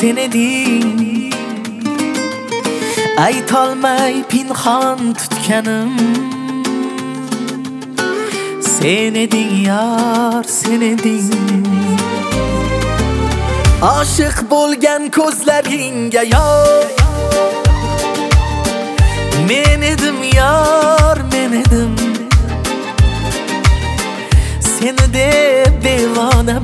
sen eding. Aytolmay pinhon tutganim sen eding yor, sen eding. Oshiq bo'lgan ko'zlaringga yor, men edim yor, men edim. Seni deb devona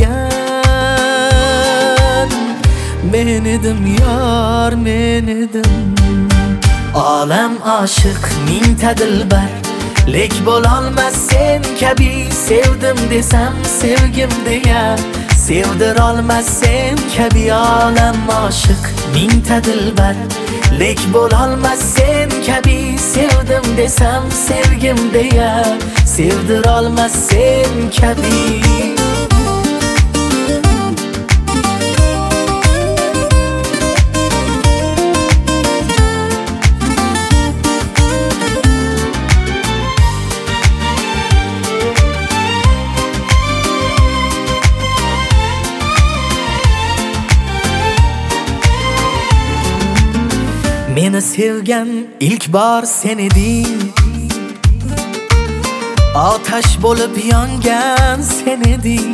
bo'lgan men edim yor, men edim. Olam oshiq mingta dilbar, lek bo'lolmas sen kabi. Sevdim desam sevgim deya, sevdirolmas sen kabi. Olam oshiq mingta dilbar, lek bo'lolmas sen kabi. Sevdim desam sevgim deya, sevdirolmas sen kabi. Meni sevgan ilk bor sen eding, otash bo'lib yongan sen eding.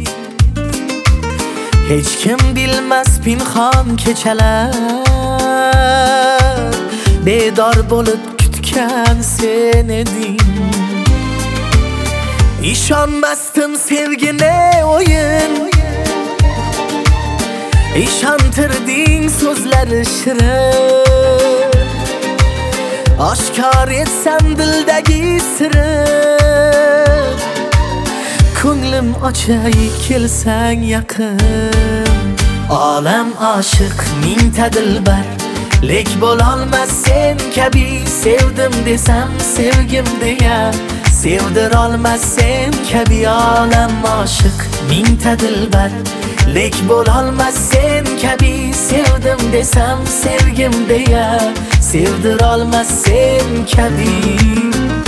Hech kim bilmas pinhon kechalar, bedor bo'lib kutgan sen eding. İşonmasdim sevgine o'yin, ishontirding so'zlari shirin. Oshkor etsam dildagi sirim, ko'nglim ochay kelsang yaqin. Olam oshiq mingta dilbar, lek bo'lolmas sen kabi. Sevdim desam sevgim deya, sevdirolmas sen kabi. Olam oshiq mingta dilbar, lek bo'lolmas sen kabi. Sevdim desam sevgim deya, sevdirolmas sen kabi.